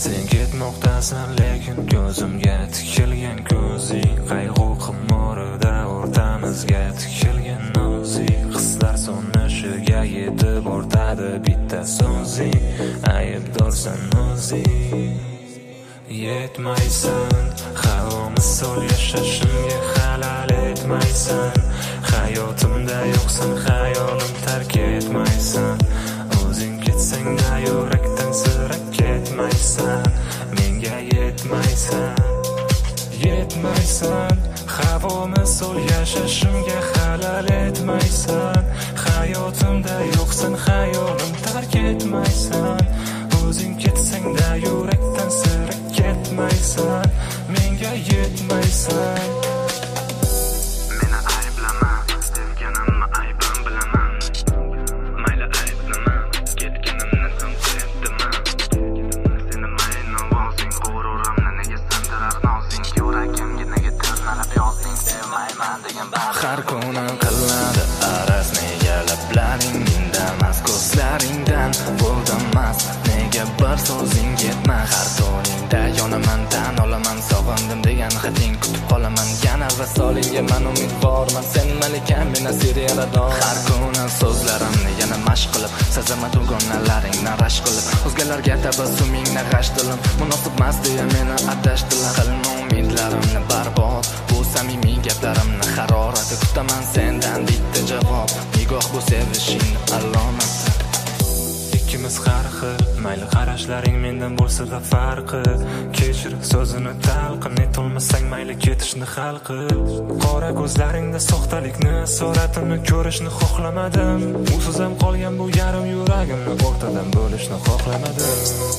Sen ketmoqdasan lekin ko'zimga tikilgan ko'zing, qayg'u qimorida o'rtamizga tikilgan nozik hislar so'nishiga yetib ortadi bitta so'zing, aybdorsan o'zing. Yetmaysan, havomisol yashashimga halal etmaysan, hayotimda yo'qsan, hayolim tark etmaysan, o'zing ketsang-da yurakdan sira ketmaysan, menga yetmaysan. Yetmaysan, havomisol yashashimga halal etmaysan, hayotimda yo'qsan, hayolim tark etmaysan, o'zing ketsang-da yurakdan sira ketmaysan, menga yetmaysan. Meni ayblama, sevganimni aybim bilaman. Mayli ayblama, ketganimni ham sevdiman. Seni mayli ovozing, g'ururimni nega sindirar nozing, yuragimga nega tirnalib yozding, sevmayman degan bari. Har kuni qiladi araz, nega lablaring indamas, ko'zlaringdan bo'ldimas, nega bir so'zing yetmas. Har toningda yonaman, tan olaman, sog'indim degan xating kutib qolaman, yana vasolingga man umidvorman, sen malikam, men asir yarador. Har kuni so'zlarimni yana mashq qilib, sazaman tugonalaringni rashk qilib, o'zgalarga tabassumingni g'ash dilim, munosibmas deya meni adashdilar. Qilma umidlarimni barbod, bu samimiy gaplarimni harorati, kutaman sendan bitta javob, nigoh bu sevishing alomati. Ikkimiz har xil, mayli qarashlaring mendan bo'lsa-da farqi, kechir so'zini talqin, etolmasang mayli ketishni hal qil. Qora ko'zlaringda soxtalikni, suratini ko'rishni xohlamadim, usiz ham qolgan bu yarim yuragimni o'rtadan bo'lishni xohlamadim.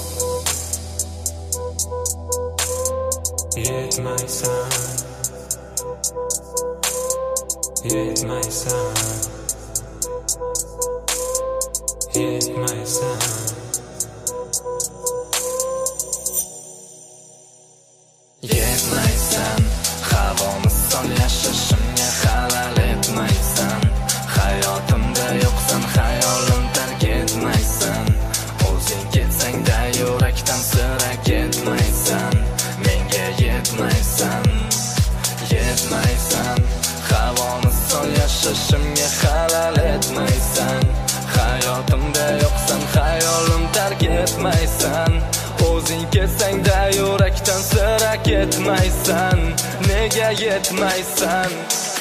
Yetmaysan, yetmaysan, yetmaysan. Yetmaysan, havomisol yashashimga halal etmaysan, hayotimda yo'qsan, hayolim tark etmaysan, o'zing ketsang-da yurakdan sira ketmaysan, menga yetmaysan. Yetmaysan, havomisol yashashimga halal etmaysan, hayotimda yo'qsan, hayolim tark etmaysan, o'zing ketsang-da yurakdan sira ketmaysan, nega yetmaysan.